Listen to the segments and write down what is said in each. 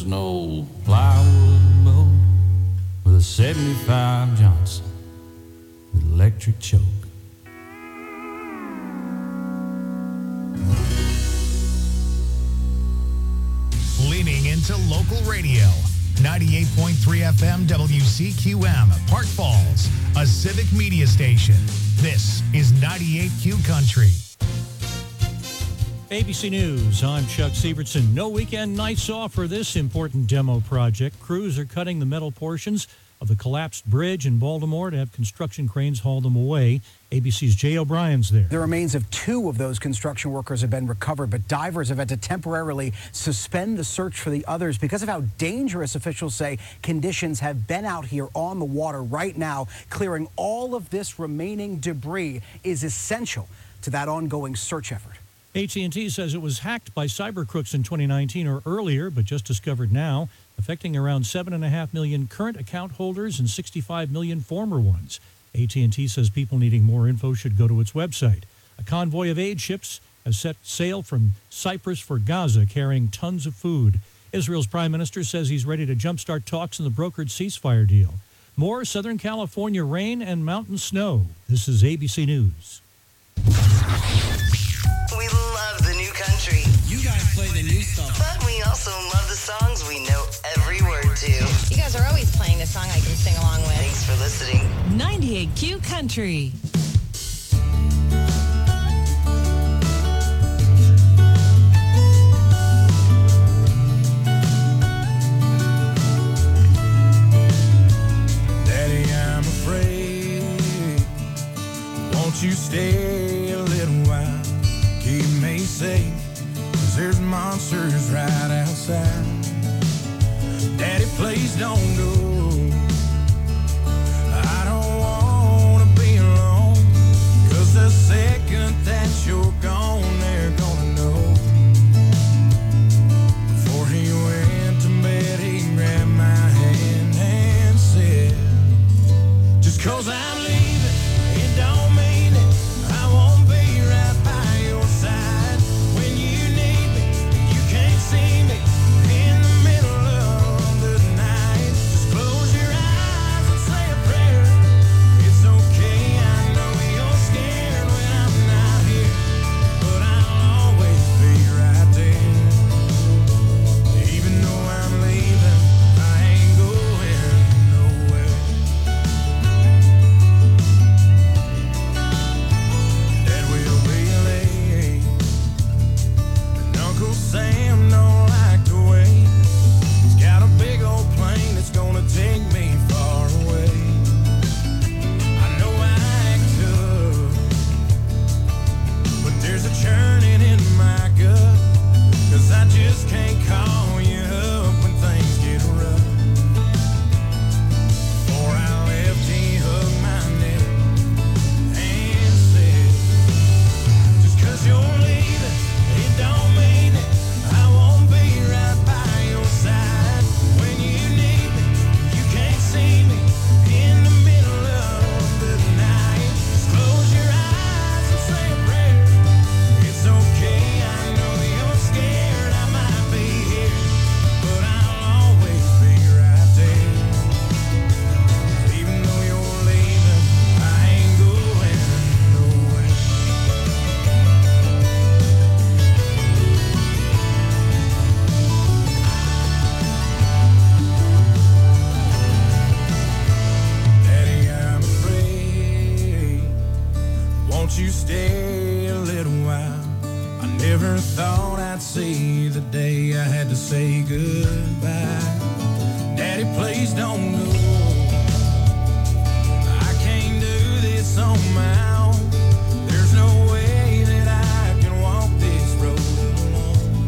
just an old plywood boat with a 75 Johnson with electric choke. Leaning into local radio. 98.3 FM WCQM, Park Falls, a civic media station. This is 98Q Country. ABC News, I'm Chuck Sievertson. No weekend nights off for this important demo project. Crews are cutting the metal portions of the collapsed bridge in Baltimore to have construction cranes haul them away. ABC's Jay O'Brien's there. The remains of 2 of those construction workers have been recovered, but divers have had to temporarily suspend the search for the others because of how dangerous officials say conditions have been out here on the water right now. Clearing all of this remaining debris is essential to that ongoing search effort. AT&T says it was hacked by cyber crooks in 2019 or earlier, but just discovered now, affecting around 7.5 million current account holders and 65 million former ones. AT&T says people needing more info should go to its website. A convoy of aid ships has set sail from Cyprus for Gaza, carrying tons of food. Israel's prime minister says he's ready to jumpstart talks in the brokered ceasefire deal. More Southern California rain and mountain snow. This is ABC News. We love the new country. You guys play the new stuff. But we also love the songs we know every word to. You guys are always playing the song I can sing along with. Thanks for listening. 98Q Country. Daddy, I'm afraid. Won't you stay a little while? Keep me safe, 'cause there's monsters right outside. Daddy, please don't go. I don't wanna be alone, 'cause the second that you're gone, they're gonna know. Before he went to bed, he grabbed my hand and said, just 'cause I'm leaving, it don't mean it. I won't be right by your side when you need me and you can't see me in the middle of the night. Just close your eyes and say a prayer. It's okay, I know you're scared when I'm not here, but I'll always be right there. Even though I'm leaving, I ain't going nowhere. Dad will be late, and Uncle Sam don't like to wait. He's got a big old plane that's gonna take me far away. I know I act tough, but there's a churning in my gut, 'cause I just can't call you up when things get rough. Before I left, he hugged my neck and said, just 'cause you're leaving, it don't mean it. I won't be right by your side when you need me. You can't see me in the middle of the night. Just close your eyes and say a prayer. It's okay, I know you're scared. I might be here, but I'll always be right there. Even though you're leaving, I ain't going nowhere. Daddy, I'm afraid. Won't you stay a little while? I never thought I'd see the day I had to say goodbye. Daddy, please don't go. I can't do this on my own. There's no way that I can walk this road alone.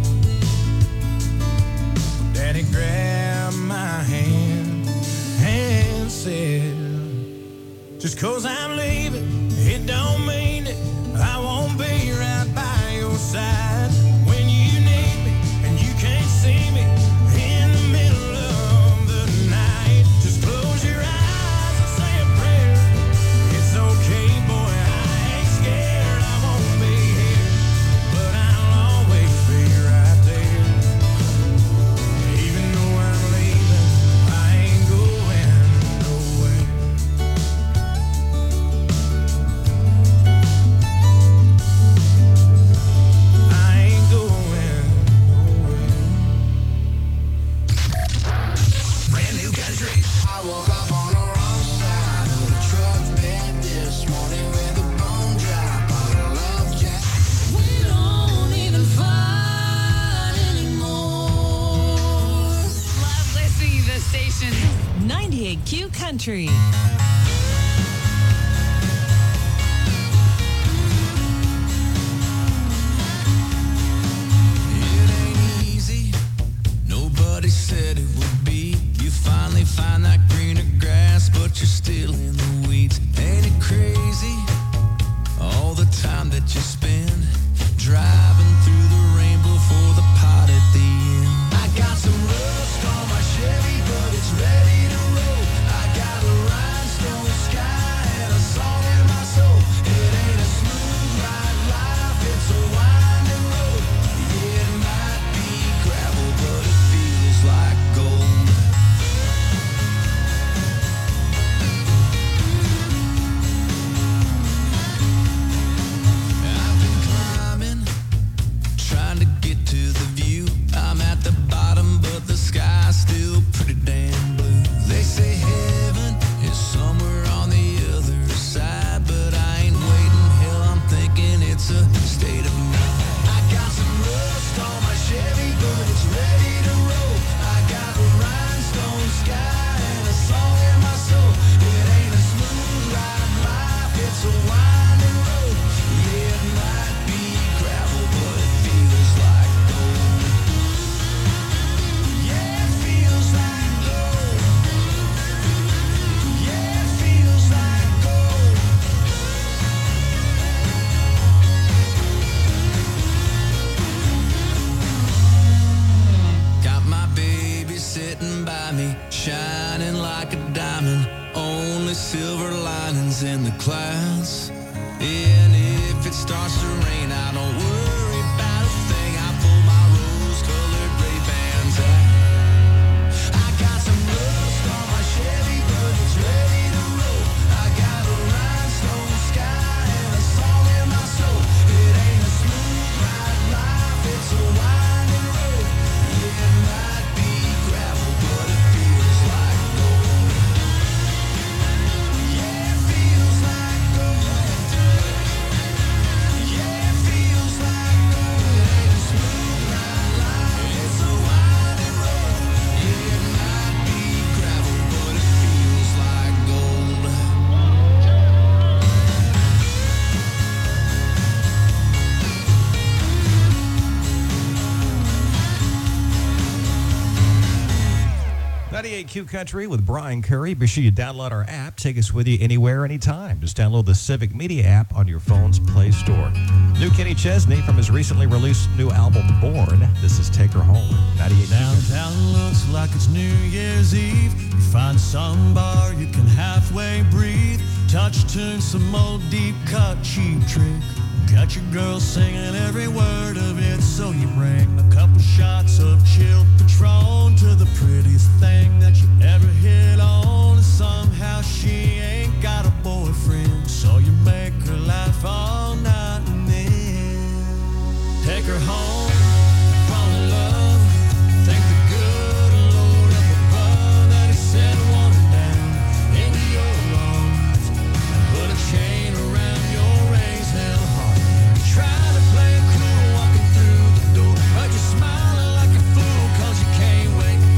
Daddy grabbed my hand and said, just 'cause I'm leaving, it don't mean it. I won't be right by your side when you need me and you can't see me in the middle of the night. Just close your eyes and say a prayer. It's okay, boy, I ain't scared. I won't be here, but I'll always be right there. Even though I woke up on the wrong side of the truck bed this morning with a bone dry bottle of Jack. We don't even fight anymore. Love listening to this station. 98Q Country. It ain't easy. Nobody said it would be. You finally find that greener grass, but you're still in the weeds. Ain't it crazy? All the time that you spend driving through the rainbow for the pot at the end. I got some rust on my Chevy, but it's ready to roll. I got a rhinestone sky and a song in my soul. It ain't a smooth ride life, it's a winding road. Yeah, it might be gravel, but it feels like gold. I've been climbing, trying to get to the view. I'm at the bottom, but the sky's still pretty damn blue. They say heaven is somewhere on the other side, but I ain't waiting. Hell, I'm thinking it's a state of mind. I got some rust on my Chevy, but it's ready to roll. I got a rhinestone sky and a song in my soul. It ain't a smooth ride life, it's a winding road. Yeah, it might be gravel, but it feels like gold. Yeah, it feels like gold. Yeah, it feels like gold. Got my baby sitting by me, shining like a diamond. Only silver linings in the clouds. And if it starts to rain, I don't worry about a thing. I pull my rose-colored Ray-Bans out. I got some rust on my Chevy, but it's ready to roll. I got a rhinestone sky and a song in my soul. It ain't a smooth ride life, it's a winding road. Yeah, it might be gravel, but it feels like gold. Yeah, it feels like gold. Yeah, it feels like gold. It ain't a smooth ride life, it's a winding road. Yeah, it might be gravel, but it feels like gold. .98Q Country with Brian Curry. Be sure you download our app. Take us with you anywhere, anytime. Just download the Civic Media app on your phone's Play Store. New Kenny Chesney from his recently released new album, Born. This is Take Her Home. 98Q Country. Downtown looks like it's New Year's Eve. You find some bar you can halfway breathe. Touch tune, some old deep cut cheap trick. Got your girl singing every word of it, so you bring a couple shots of chilled Patron to the prettiest thing that you ever hit on. And somehow she ain't got a boyfriend, so you make her laugh all night and then take her home, fall in love. Thank the good Lord up above that he sent one down into your arms and put a chain around your raised hell heart. Try to play it cool walking through the door, but you're smiling like a fool 'cause you can't wait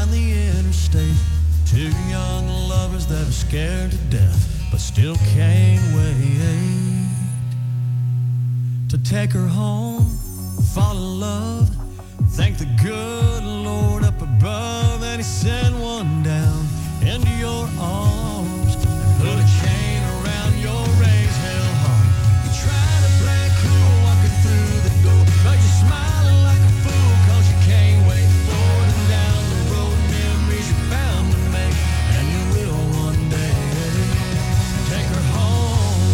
down the interstate. Two young lovers that are scared to death, but still can't wait to take her home, fall in love, thank the good Lord up above that He sent one down into your arms and put a chain around your raised hell heart. You try to play cool walking through the door, but you're smiling like a fool 'cause you can't wait forward and down the road. Memories you're bound to make, and you will one day. Take her home.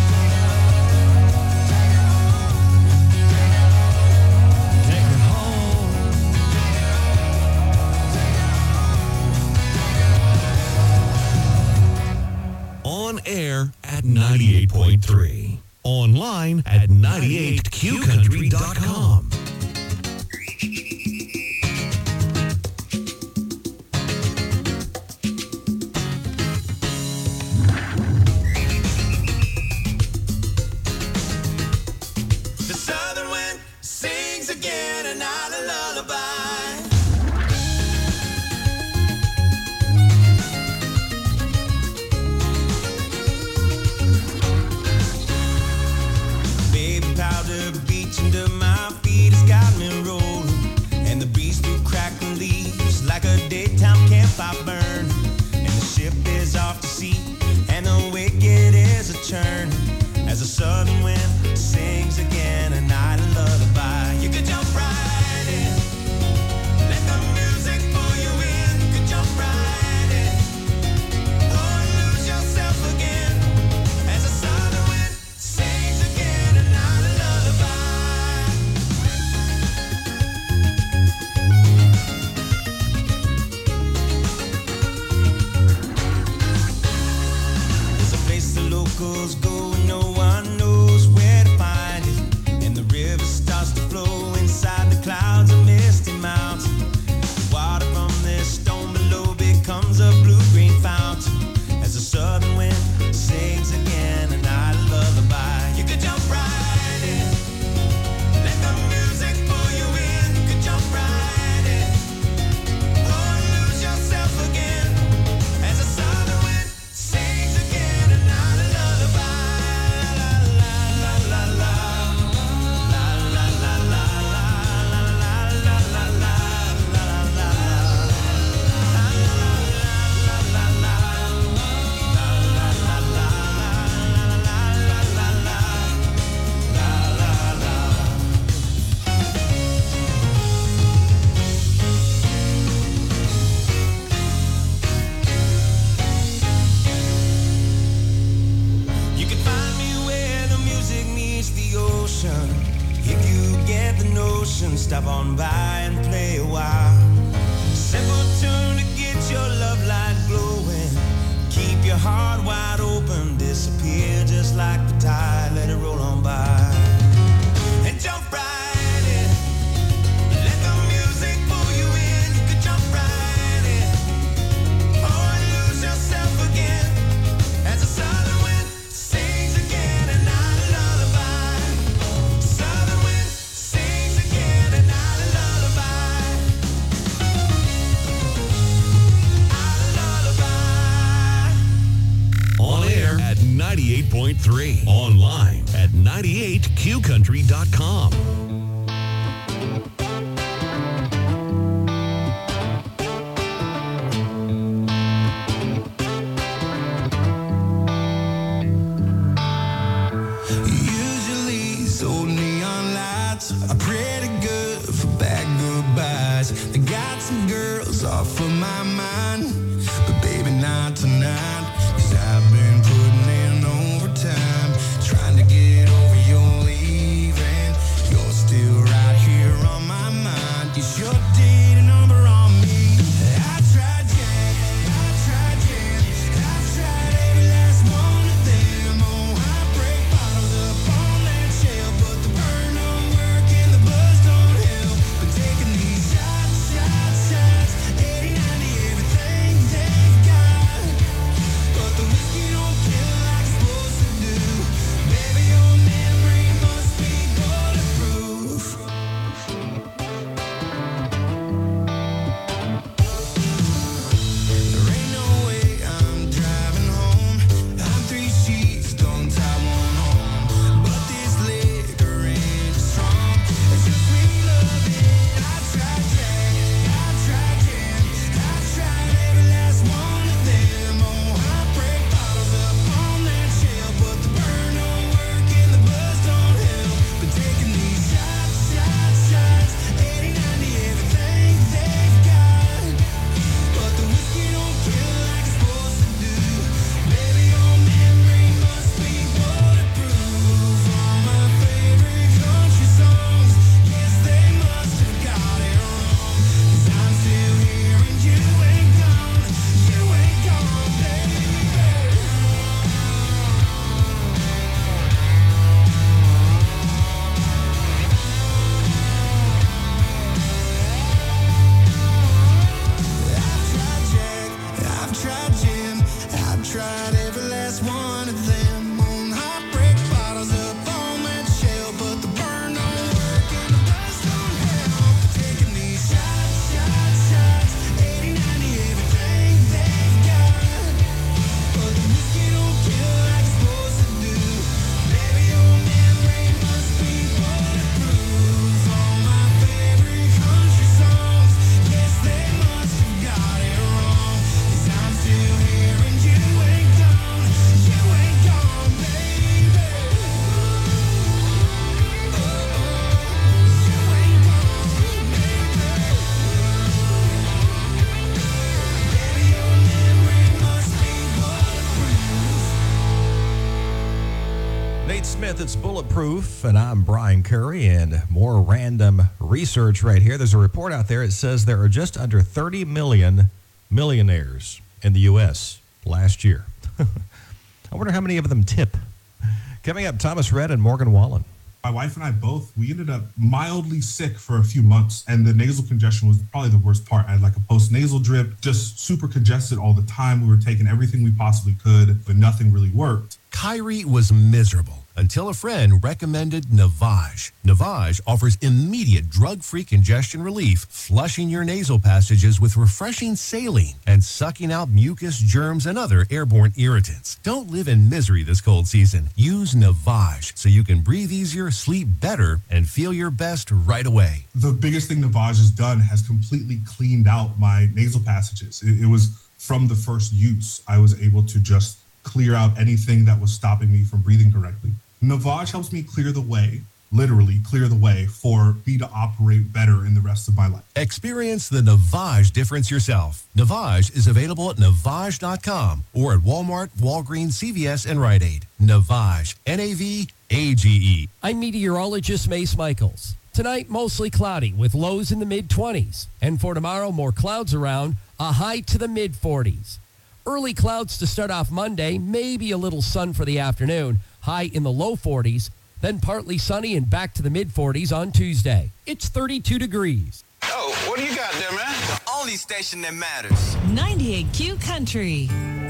Take her home. On air at 98.3. Online at 98qcountry.com. The southern wind sings again another lullaby. Baby powder beach under my feet has got me rolling, and the breeze through crackling leaves like a daytime campfire burn. And the ship is off to sea, and the wicked is a churn as the southern wind sings again a night lullaby. You could jump right in, let the music pull you in. You could jump right in, or lose yourself again as the southern wind sings again a night lullaby. There's a place the locals go and no one knows where to find it. And the river starts to flow inside the clouds of misty mountain. The water from this stone below becomes a blue-green fountain as the southern wind sings again a night lullaby. You could jump right in, let the music pull you in. You could jump right in, or lose yourself again as the southern wind sings again a night lullaby. La la la la la la la la la la la la la You can find me where the music meets the ocean. If you get the notion, stop on by and play a while. Simple tune to get your love light glowing. Keep your heart wide open, disappear just like the tide. Let it roll on by and jump right in. Let the music pull you in. You could jump right in, or lose yourself again as the southern wind sings again a night lullaby. Southern wind sings again a night lullaby. On air at 98.3. Online at 98qcountry.com. Usually these old neon lights are pretty good for bad goodbyes. They got some girls off of my mind, but baby not tonight. 'Cause I've been putting in overtime, trying to get over your leaving. You're still right here on my mind. You sure did a number on me. I tried Jan, I tried Jan, I tried every last one of them. Oh, heartbreak bottles up on that shelf, but the burn don't work and the buzz don't help. But taking these shots, 80, 90, everything they've got. with. It's Bulletproof, and I'm Brian Curry, and more random research right here. There's a report out there. It says there are just under 30 million millionaires in the U.S. last year. I wonder how many of them tip. Coming up, Thomas Rhett and Morgan Wallen. My wife and I both, we ended up mildly sick for a few months, and the nasal congestion was probably the worst part. I had like a post-nasal drip, just super congested all the time. We were taking everything we possibly could, but nothing really worked. Kyrie was miserable until a friend recommended Navage. Navage offers immediate drug-free congestion relief, flushing your nasal passages with refreshing saline and sucking out mucus, germs, and other airborne irritants. Don't live in misery this cold season. Use Navage so you can breathe easier, sleep better, and feel your best right away. The biggest thing Navage has done has completely cleaned out my nasal passages. It was from the first use. I was able to just clear out anything that was stopping me from breathing correctly. Navage helps me clear the way, literally clear the way, for me to operate better in the rest of my life. Experience the Navage difference yourself. Navage is available at Navage.com or at Walmart, Walgreens, CVS, and Rite Aid. Navage, N-A-V-A-G-E. I'm meteorologist Mace Michaels. Tonight, mostly cloudy with lows in the mid-20s. And for tomorrow, more clouds around, a high to the mid-40s. Early clouds to start off Monday, maybe a little sun for the afternoon, high in the low 40s, then partly sunny and back to the mid-40s on Tuesday. It's 32 degrees. Oh, what do you got there, man? The only station that matters. 98Q Country.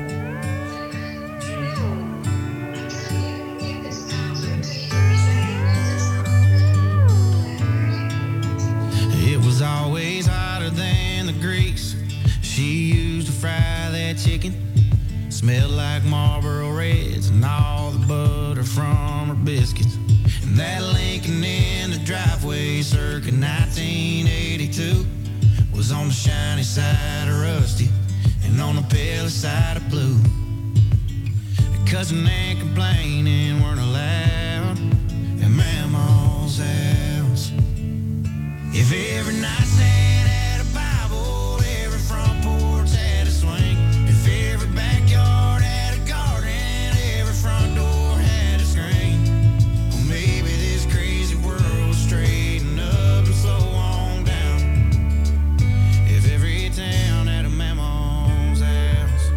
It was always hotter than the grease she used to fry that chicken. Smelled like Marlboro Reds and all the butter from her biscuits. And that Lincoln in the driveway circa 1982 was on the shiny side of rusty and on the pale side of blue. Cussing and complaining weren't allowed at Mama's house. If every nightstand had a Bible, every front porch had a swing. If every backyard had a garden, every front door had a screen. Well, maybe this crazy world would straighten up and slow on down. If every town had a Mama's house.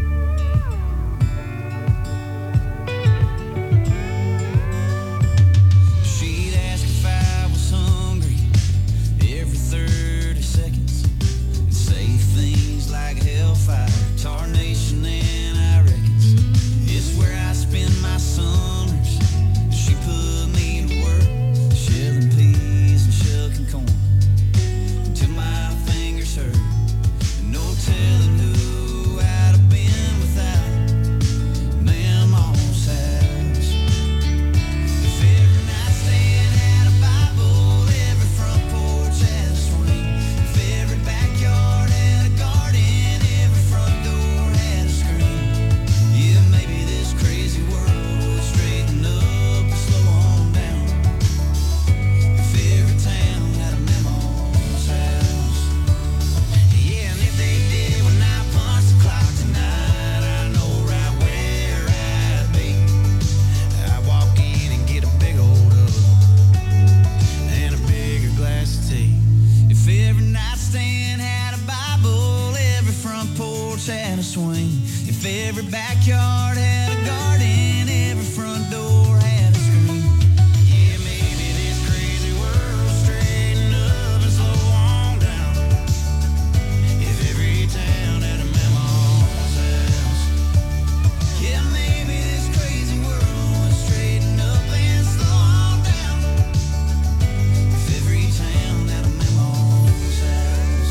She'd ask if I was hungry every 30 seconds and say things like hellfire, tarnation, and I reckons it's where I spend my summers. She put me to work, shelling peas and shucking corn until my fingers hurt. And no telling who I'd have been without Mama's house. If every nightstand had a Bible, every front porch had a swing. If every backyard had a garden, every front door had a screen. Yeah, maybe this crazy world would straighten up and slow on down. If every town had a Mama's house. Yeah, and if they did when I punch the clock tonight, I know right where I'd be. I'd walk in and get a big old hug and a bigger glass of tea. If every nightstand had a Bible, every front porch had a swing. If every backyard had a garden, every front door had a screen. Yeah, maybe this crazy world would straighten up and slow on down. If every town had a Mama's house. Yeah, maybe this crazy world would straighten up and slow on down. If every town had a Mama's house.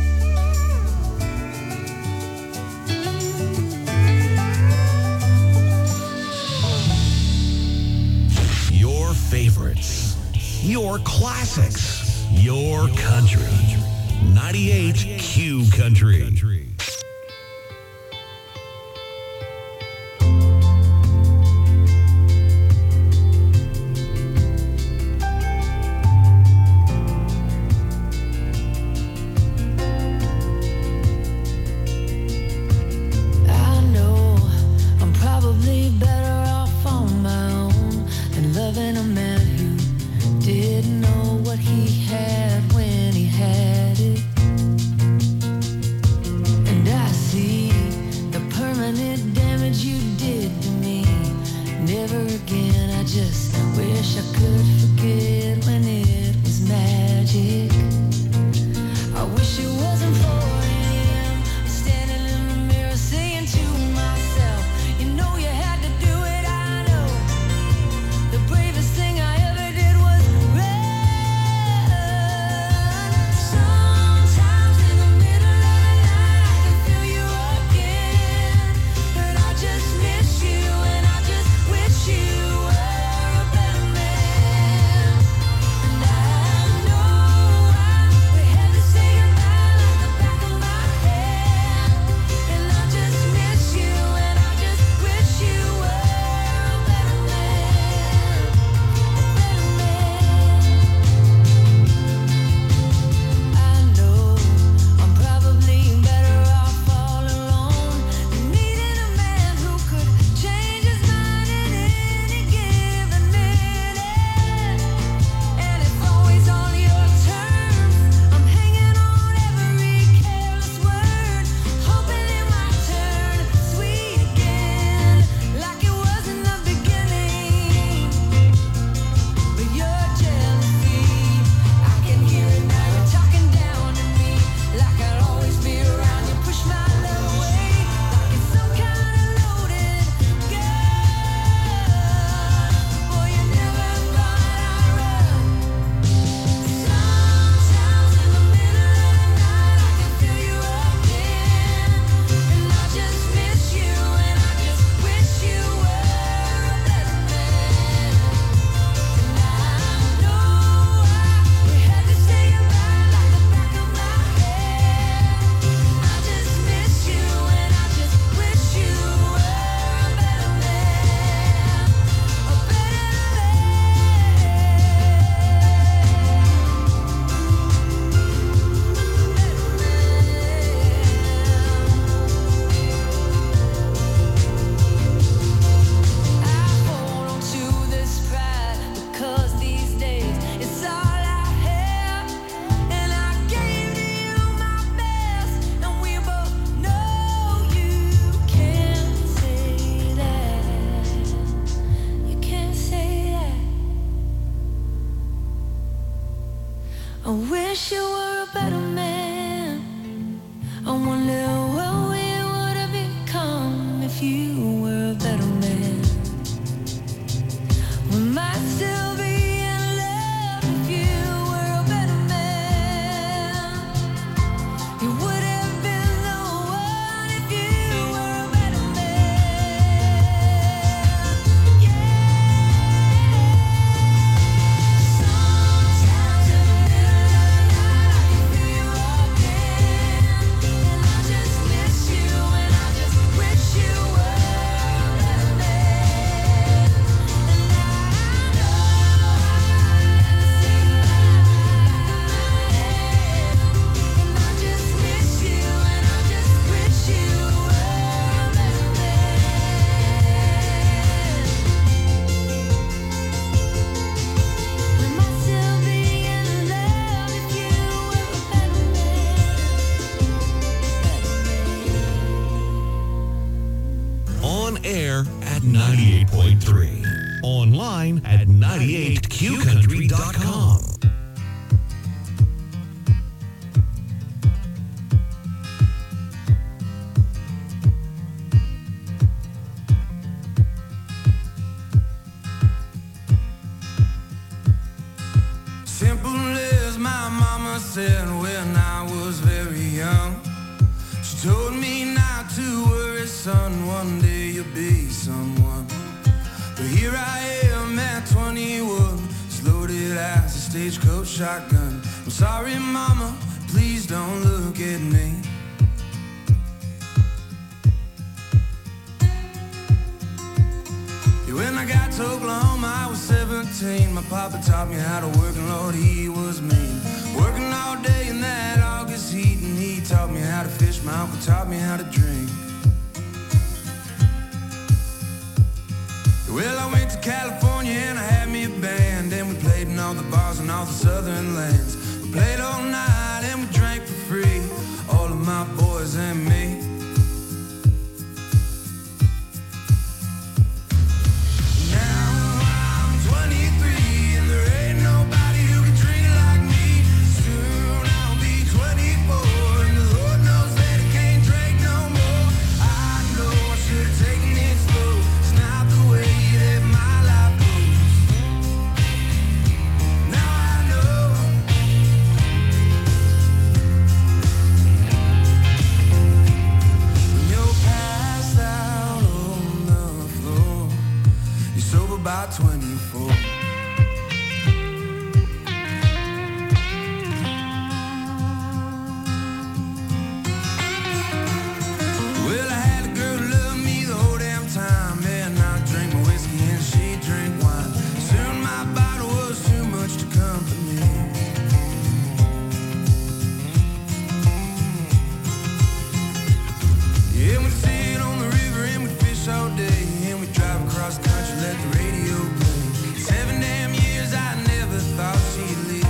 Your favorites, your classics, your country. 98Q Country. I know I'm probably better off on my own than I wonder what we would have become if you were a better man. We might still be in love if you were a better man. You would have been the one if you were a better man. Yeah. Sometimes in the middle of the night I can feel you again, and I just miss you, and I just wish you were a better man. And I know I see back in my head, and I just miss you, and I just wish you were a better man. We might still be in love if you were a better man. On air at 98.3. Online at 98qcountry.com. Simple as my mama said when I was very young. She told me not to worry, son, one day you'll be someone. But here I am at 21, as loaded as a stagecoach shotgun. I'm sorry, mama, please don't look at me. Yeah, when I got to Oklahoma, I was 17. My papa taught me how to work, and Lord, he was mean. Working all day in that August heat, and he taught me how to fish. My uncle taught me how to drink. Well, I went to California and I had me a band, and we played in all the bars in all the southern lands. We played all night and we drank for free, all of my boys and me. Now I'm 23 and there ain't nobody who can drink like me. Soon I'll be 24 and the Lord knows that I can't drink no more. I know I should have taken it slow. It's not the way that my life goes. Now I know. When you're passed out on the floor, you're sober by 24. Well, I had a girl who loved me the whole damn time, and I drank my whiskey and she drank wine. Soon my bottle was too much to comfort me. Yeah, we'd sit on the river and we'd fish all day, and we'd drive across the country, let the radio play. 7 damn years I never thought she'd leave.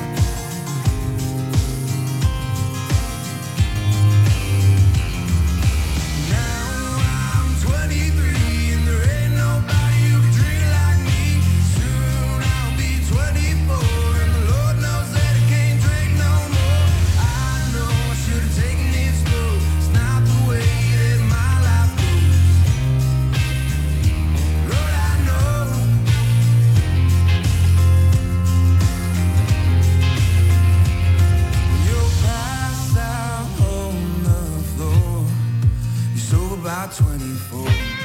Now I'm 23 and there ain't nobody who can drink like me. Soon I'll be 24 and the Lord knows that I can't drink no more. I know I should have taken it slow. It's not the way that my life goes. Lord, I know. When you're passed out on the floor, you're sober by 24.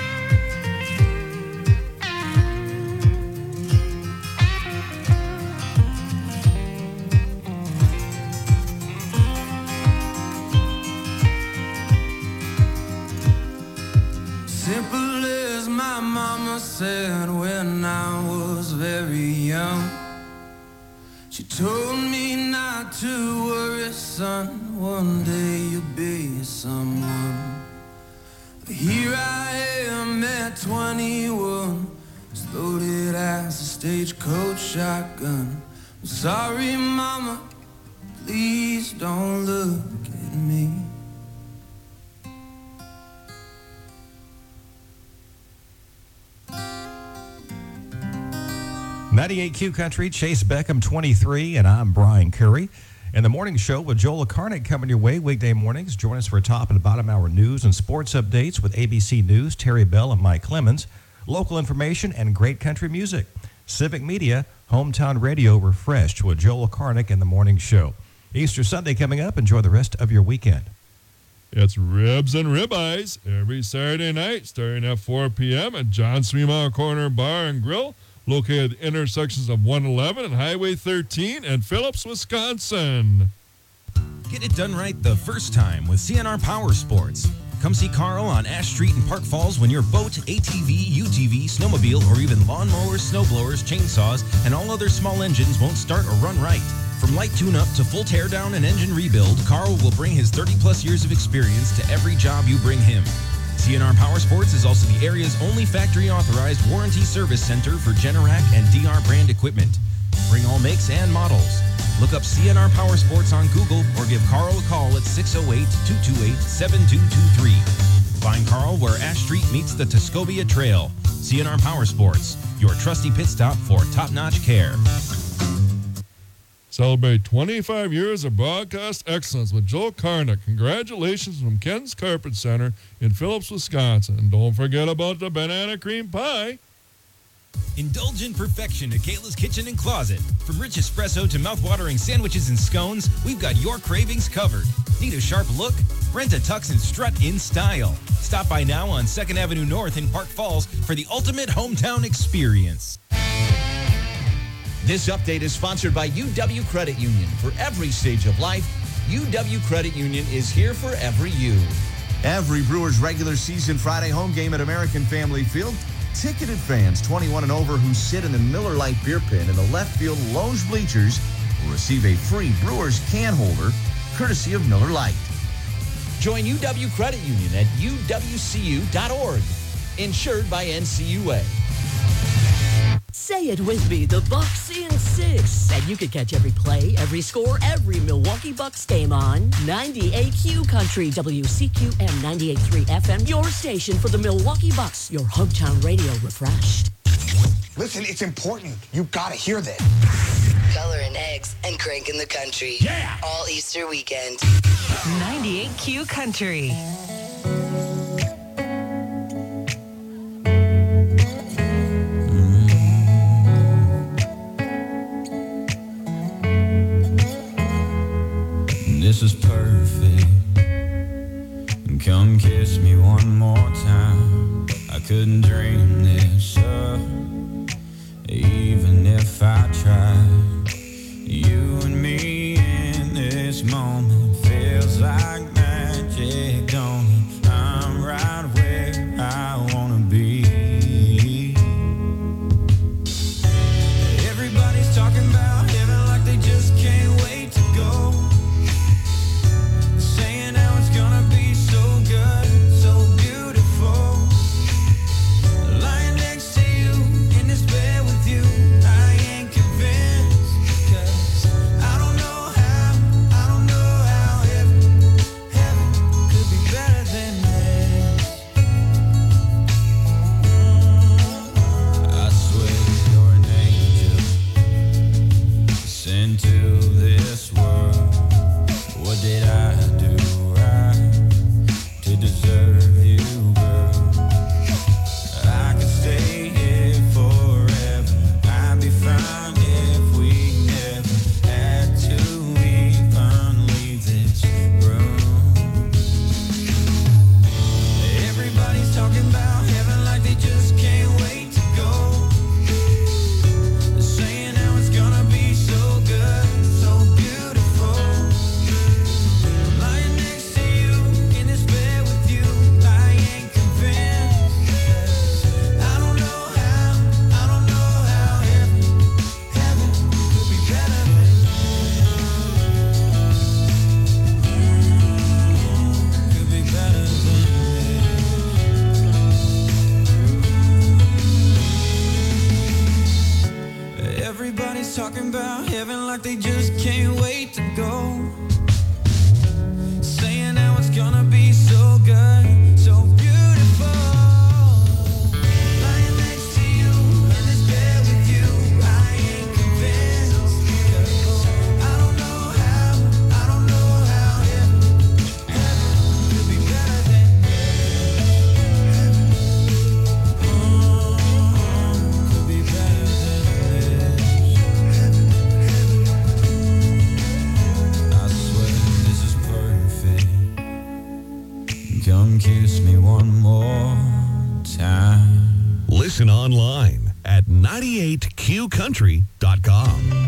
Simple as my mama said when I was very young. She told me not to worry, son, one day you'll be someone. But here I am at 21, as loaded as a stagecoach shotgun. I'm sorry, mama, please don't look at me. 98Q Country, Chase Beckham, 23, and I'm Brian Curry. And the morning show with Joel Karnick coming your way weekday mornings. Join us for top and bottom hour news and sports updates with ABC News, Terry Bell and Mike Clemens, local information, and great country music. Civic Media, hometown radio refreshed with Joel Karnick and the morning show. Easter Sunday coming up. Enjoy the rest of your weekend. It's Ribs and Ribeyes every Saturday night starting at 4 p.m. at John Sweema Corner Bar and Grill, located at the intersections of 111 and Highway 13 in Phillips, Wisconsin. Get it done right the first time with CNR Power Sports. Come see Carl on Ash Street in Park Falls when your boat, ATV, UTV, snowmobile, or even lawnmowers, snowblowers, chainsaws, and all other small engines won't start or run right. From light tune-up to full teardown and engine rebuild, Carl will bring his 30-plus years of experience to every job you bring him. CNR Power Sports is also the area's only factory-authorized warranty service center for Generac and DR brand equipment. Bring all makes and models. Look up CNR Power Sports on Google or give Carl a call at 608-228-7223. Find Carl where Ash Street meets the Tuscobia Trail. CNR Power Sports, your trusty pit stop for top-notch care. Celebrate 25 years of broadcast excellence with Joel Karnick. Congratulations from Ken's Carpet Center in Phillips, Wisconsin. And don't forget about the banana cream pie. Indulge in perfection at Kayla's Kitchen and Closet. From rich espresso to mouth-watering sandwiches and scones, we've got your cravings covered. Need a sharp look? Rent a tux and strut in style. Stop by now on 2nd Avenue North in Park Falls for the ultimate hometown experience. This update is sponsored by UW Credit Union. For every stage of life, UW Credit Union is here for every you. Every Brewers regular season Friday home game at American Family Field, ticketed fans 21 and over who sit in the Miller Lite beer pen in the left field lounge bleachers will receive a free Brewers can holder courtesy of Miller Lite. Join UW Credit Union at uwcu.org. Insured by NCUA. Say it with me, the Bucks in 6. And you can catch every play, every score, every Milwaukee Bucks game on 98Q Country, WCQM 98.3 FM, your station for the Milwaukee Bucks, your hometown radio refreshed. Listen, it's important. You gotta hear this. Coloring eggs and cranking the country. Yeah! All Easter weekend. 98Q Country. This is perfect. Come kiss me one more time. I couldn't dream this up, even if I tried. You and me in this moment feels like magic, don't it? I'm right where I wanna be. Everybody's talking about heaven like they just can't wait to go. Saying how it's gonna be so good, so beautiful. Lying next to you in this bed with you, I ain't convinced. 'Cause I don't know how, I don't know Come kiss me one more time. Listen online at 98qcountry.com.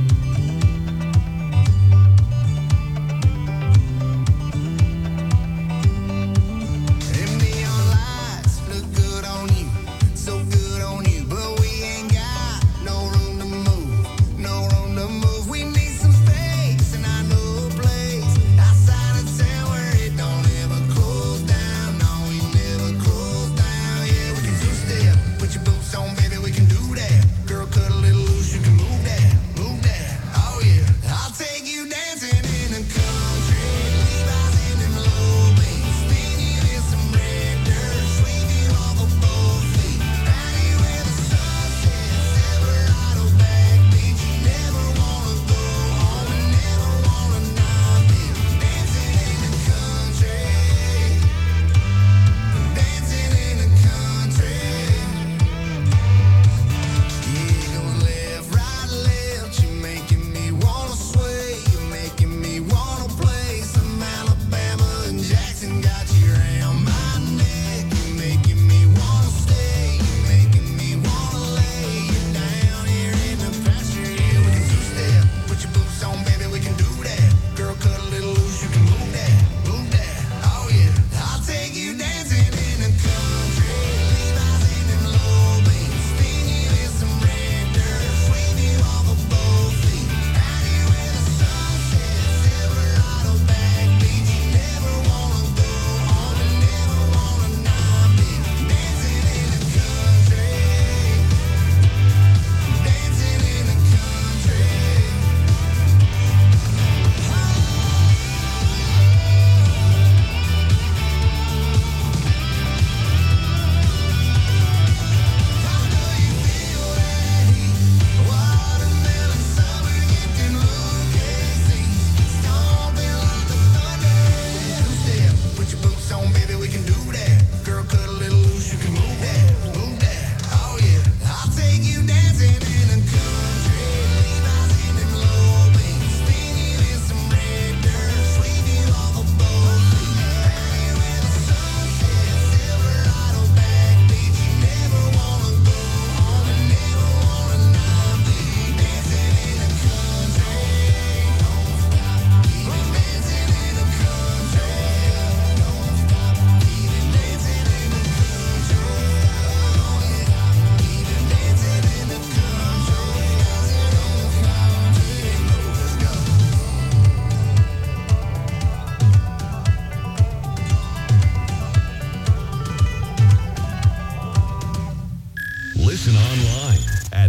Listen online at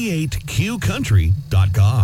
98qcountry.com.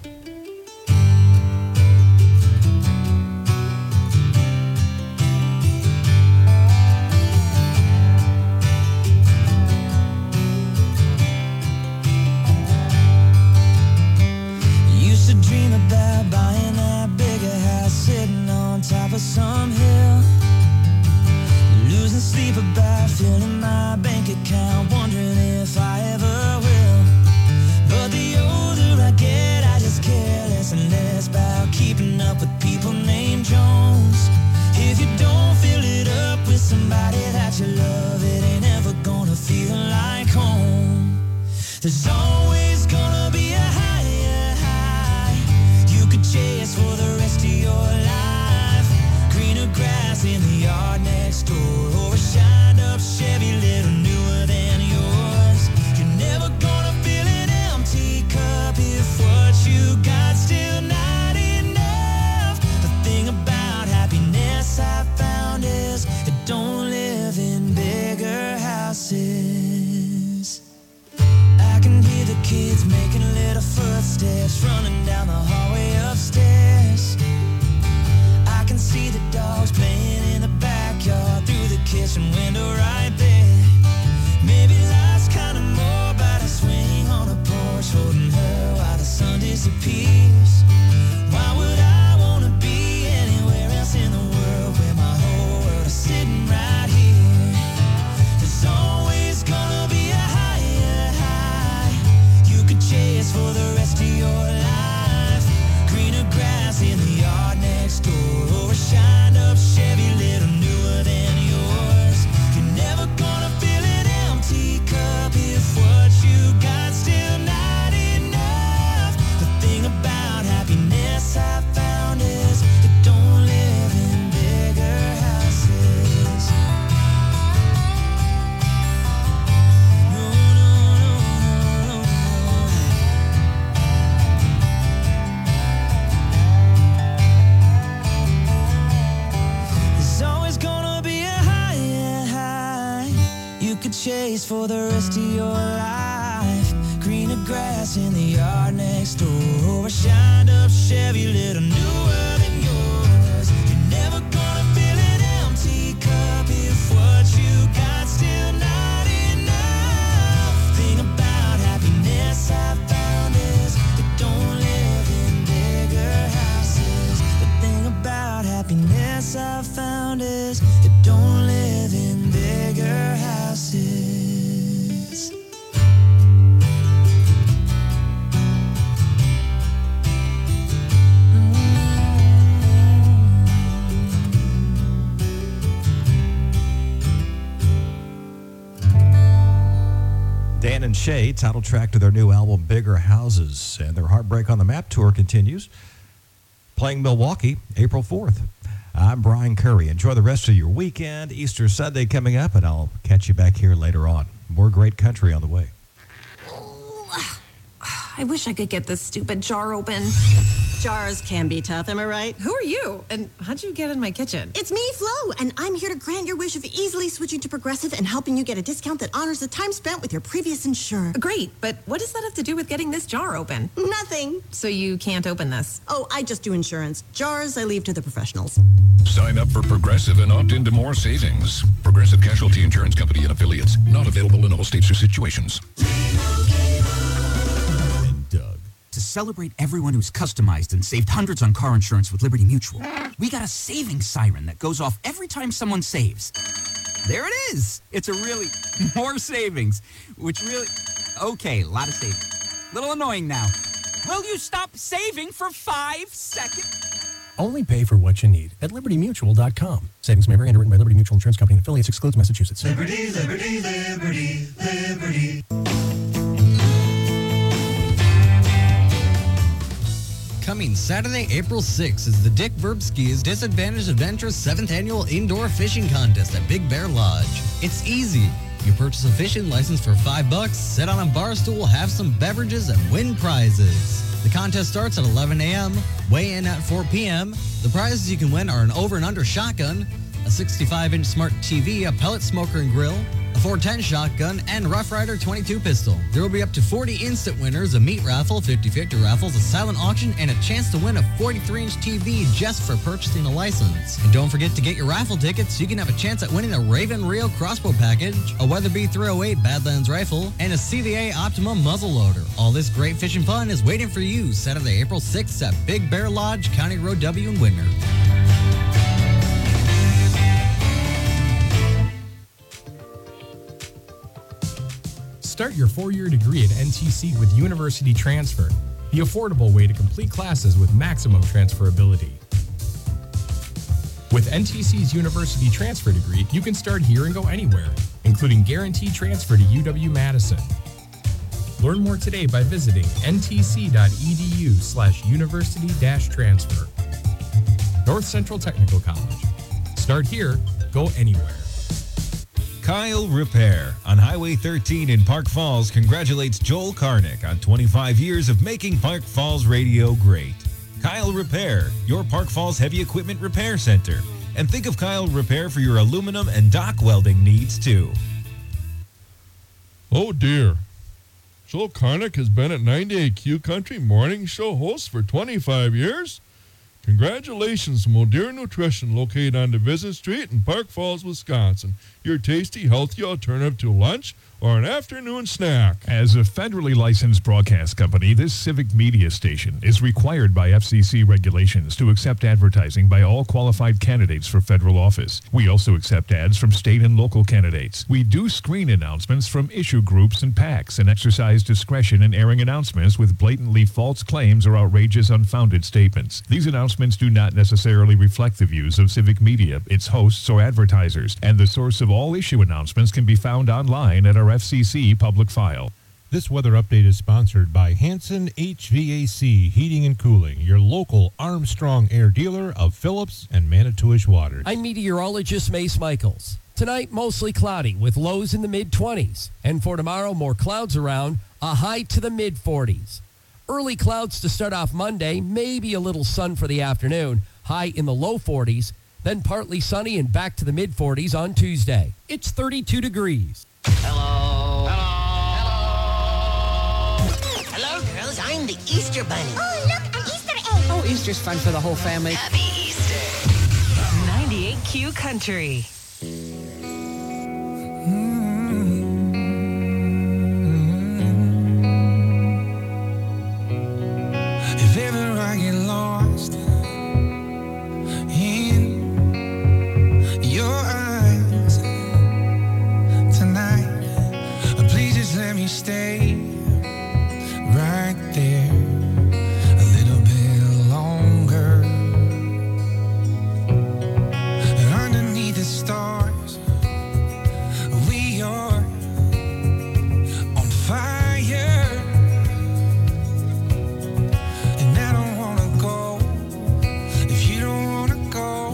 Used to dream about buying that bigger house sitting on top of some hill. Losing sleep about filling my bank account, wondering if I ever will. But the older I get, I just care less and less about keeping up with people named Jones. If you don't fill it up with somebody that you love, it ain't ever gonna feel like home. There's always gonna be a higher high you could chase for the rest of your life. Greener grass in the yard next door, or a shined up Chevy little newer than yours. You're never gonna fill an empty cup if what you got still not enough. The thing about happiness I found is it don't live in bigger houses. I can hear the kids making little footsteps running down the hallway upstairs. I can see the dogs playing in the backyard through the kitchen window right there. place for the rest of your life. Greener grass in the yard next door. A shined up Chevy, little newer than yours. You're never gonna fill an empty cup if what you got still not enough. Thing about happiness I've found is they don't live in bigger houses. The thing about happiness I've found is they don't live in bigger houses. Dan and Shay, title track to their new album, Bigger Houses, and their Heartbreak on the Map tour continues. Playing Milwaukee, April 4th. I'm Brian Curry. Enjoy the rest of your weekend. Easter Sunday coming up, and I'll catch you back here later on. More great country on the way. I wish I could get this stupid jar open. Jars can be tough, am I right? Who are you? And how'd you get in my kitchen? It's me, Flo, and I'm here to grant your wish of easily switching to Progressive and helping you get a discount that honors the time spent with your previous insurer. Great, but what does that have to do with getting this jar open? Nothing. So you can't open this? Oh, I just do insurance. Jars, I leave to the professionals. Sign up for Progressive and opt into more savings. Progressive Casualty Insurance Company and affiliates. Not available in all states or situations. To celebrate everyone who's customized and saved hundreds on car insurance with Liberty Mutual, we got a savings siren that goes off every time someone saves. There it is. It's a really more savings, which really, okay, a lot of savings. Little annoying now. Will you stop saving for 5 seconds? Only pay for what you need at LibertyMutual.com. Savings may vary. Underwritten by Liberty Mutual Insurance Company and affiliates. Excludes Massachusetts. Liberty, liberty, liberty, liberty. Coming Saturday, April 6th is the Dick Verbski's Disadvantaged Adventures 7th Annual Indoor Fishing Contest at Big Bear Lodge. It's easy. You purchase a fishing license for $5, sit on a bar stool, have some beverages, and win prizes. The contest starts at 11 a.m., weigh in at 4 p.m. The prizes you can win are an over and under shotgun, a 65-inch smart TV, a pellet smoker and grill, a 410 shotgun, and Rough Rider 22 pistol. There will be up to 40 instant winners, a meat raffle, 50-50 raffles, a silent auction, and a chance to win a 43-inch TV just for purchasing a license. And don't forget to get your raffle tickets so you can have a chance at winning a Raven Rio crossbow package, a Weatherby 308 Badlands rifle, and a CVA Optimum muzzleloader. All this great fishing fun is waiting for you Saturday, April 6th at Big Bear Lodge, County Road W in Winter. Start your 4-year degree at NTC with University Transfer, the affordable way to complete classes with maximum transferability. With NTC's University Transfer degree, you can start here and go anywhere, including guaranteed transfer to UW-Madison. Learn more today by visiting ntc.edu/university-transfer. North Central Technical College. Start here, go anywhere. Kyle Repair on Highway 13 in Park Falls congratulates Joel Karnick on 25 years of making Park Falls radio great. Kyle Repair, your Park Falls heavy equipment repair center. And think of Kyle Repair for your aluminum and dock welding needs too. Oh dear. Joel Karnick has been at 98Q Country Morning Show host for 25 years. Congratulations to Modern Nutrition, located on Division Street in Park Falls, Wisconsin. Your tasty, healthy alternative to lunch or an afternoon snack. As a federally licensed broadcast company, this civic media station is required by FCC regulations to accept advertising by all qualified candidates for federal office. We also accept ads from state and local candidates. We do screen announcements from issue groups and PACs and exercise discretion in airing announcements with blatantly false claims or outrageous, unfounded statements. These announcements do not necessarily reflect the views of civic media, its hosts, or advertisers, and the source of all issue announcements can be found online at our FCC public file. This weather update is sponsored by Hanson HVAC Heating and Cooling, your local Armstrong Air dealer of Phillips and Manitowish Waters. I'm meteorologist Mace Michaels. Tonight, mostly cloudy with lows in the mid-20s. And for tomorrow, more clouds around, a high to the mid-40s. Early clouds to start off Monday, maybe a little sun for the afternoon, high in the low 40s. Then partly sunny and back to the mid-40s on Tuesday. It's 32 degrees. Hello. I'm the Easter Bunny. Oh, look, an Easter egg. Oh, Easter's fun for the whole family. Happy Easter. 98Q Country. If ever I get lost in your eyes tonight, please just let me stay right there a little bit longer. And underneath the stars, we are on fire. And I don't wanna go if you don't wanna go.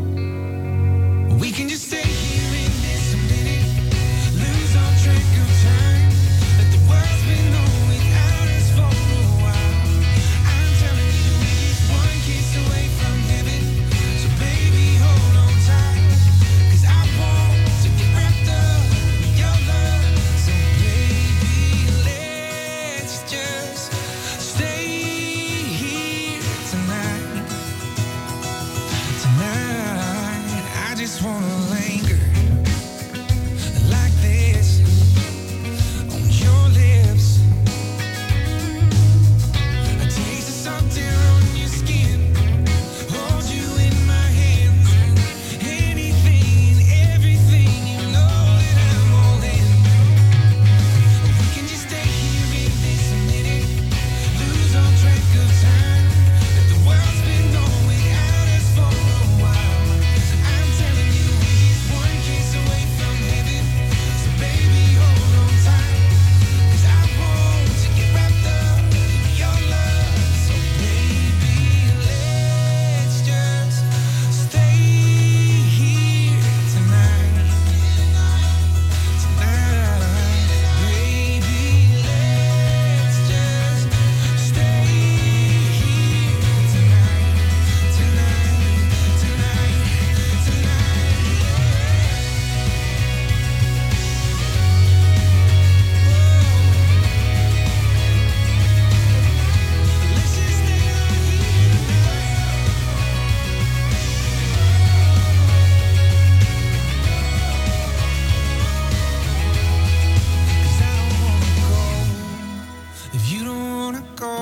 We can just stay here in this minute, lose our track of time. Let the world spin on without us for a while. I'm telling you, we're just one kiss away from heaven. So baby, hold on tight, 'cause I want to get wrapped up in your love. So baby, let's just stay here tonight. Tonight, I just wanna linger like this on your lips. A taste of something on your skin, hold you in my hands. Anything, everything, you know that I'm all in. We can just stay here in this minute, lose all track of time. Let the world spin on without us for a while. I'm telling you, we're just one kiss away from heaven. So baby, hold on tight, 'cause I want to get wrapped up in your love. So baby, let's just stay here tonight. Tonight, baby, let's just stay here tonight. Tonight, tonight, let's just stay right here tonight. 'Cause I don't wanna go if you don't wanna go.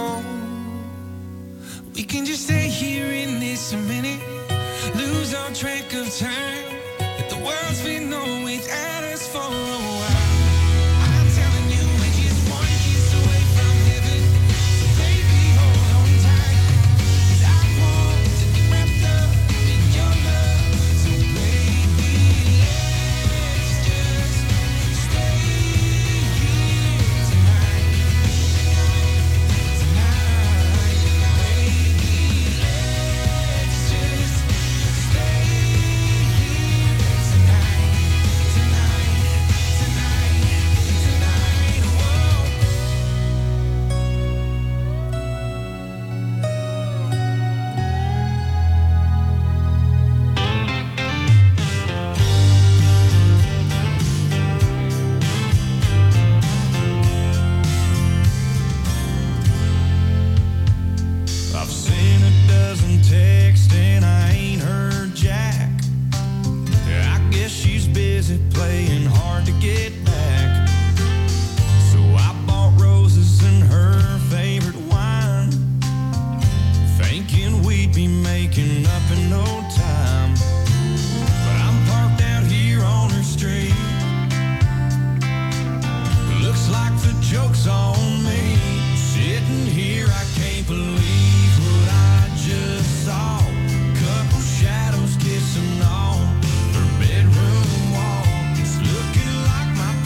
We can just stay here in this minute, lose our track of time. Let the world spin on without us for a while. I'm telling you, we're just one kiss away from heaven. So baby, hold on tight, 'cause I want to get wrapped up in your love. So baby, let's just stay here tonight. Tonight, baby, let's just stay here tonight. Tonight, whoa. I've seen a dozen texts and I ain't heard Jack. I guess she's busy playing hard to get back. So I bought roses and her favorite wine, thinking we'd be making up in no time. But I'm parked out here on her street. Looks like the joke's on me. Sitting here, I can't believe what I just saw. Couple shadows kissing on her bedroom wall. It's looking like my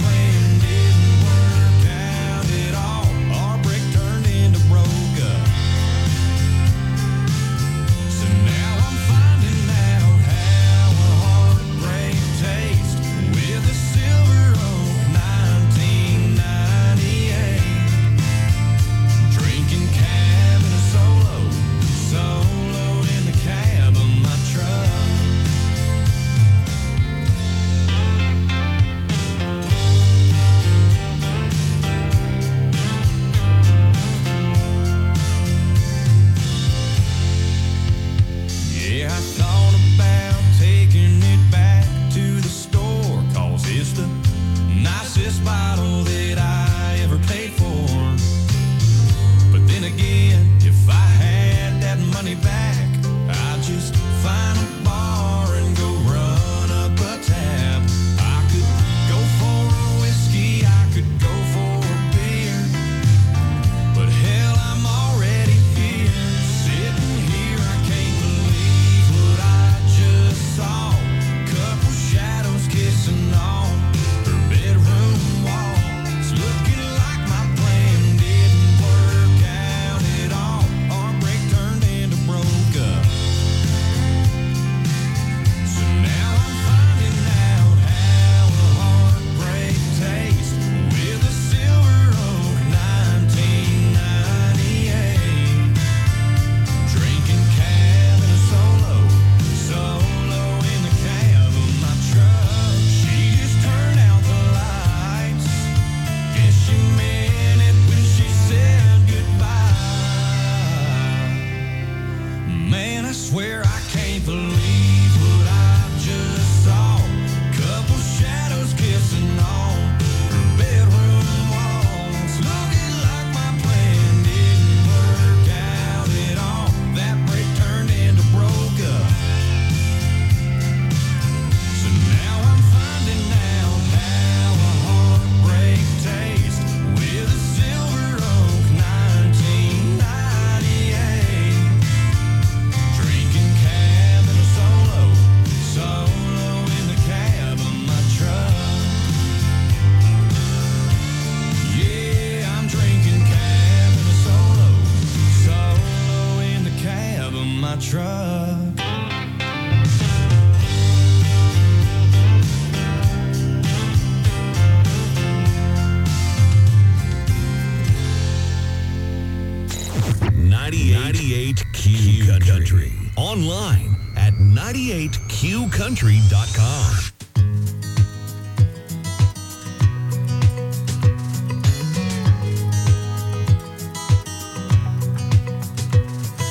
Country. Online at 98QCountry.com.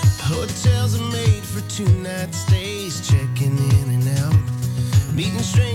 Hotels are made for 2-night stays, checking in and out, meeting strangers.